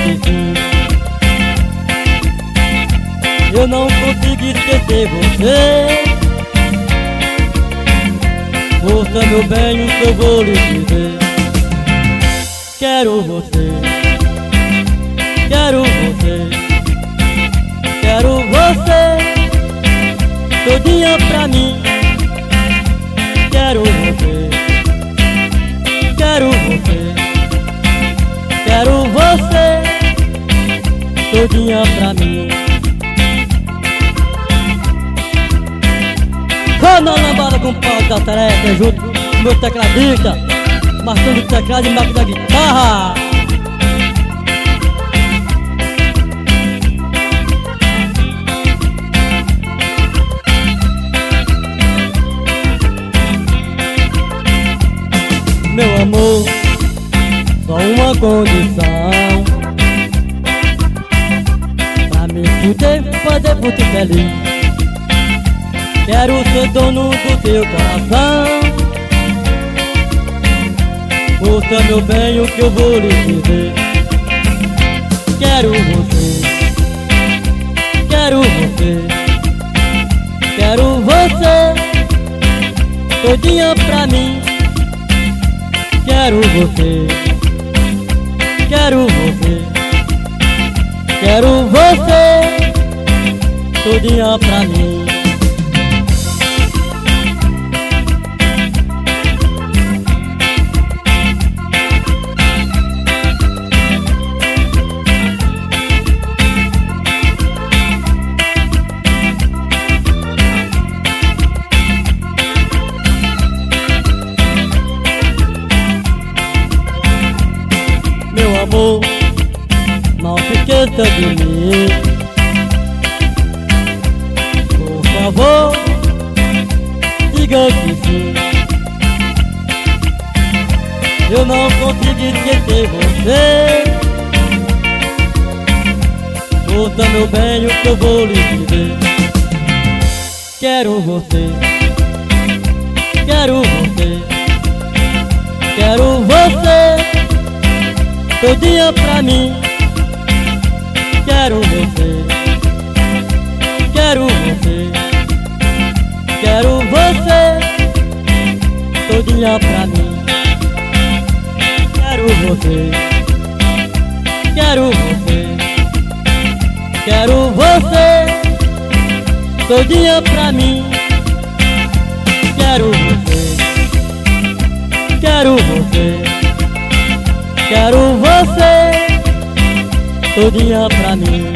esqueci. Eu não consigo esquecer você. Ouça meu bem o que eu vou lhe dizer. Quero você, quero você, quero você todinha pra mim. Quero você, quero você, quero você todinha pra mim. Vou na lambada com o pau da tarefa junto com meu tecladista, marcando o teclado e máquina da guitarra. Meu amor, só uma condição pra me poder fazer você feliz. Quero ser dono do teu coração. Ouça meu bem o que eu vou lhe dizer. Quero você, quero você, quero você todinha pra mim. Quero você, quero você, quero você todinha pra mim. Meu amor, não se esqueça de mim. Por favor, diga que sim. Eu não consigo esquecer você. Ouça meu bem o que eu vou lhe dizer. Quero você, quero você, quero você todinha pra mim. Quero você, quero você, quero você todinha pra mim. Quero você, quero você, quero você todinha pra mim. Quero você, quero você, quero você todinha pra mim.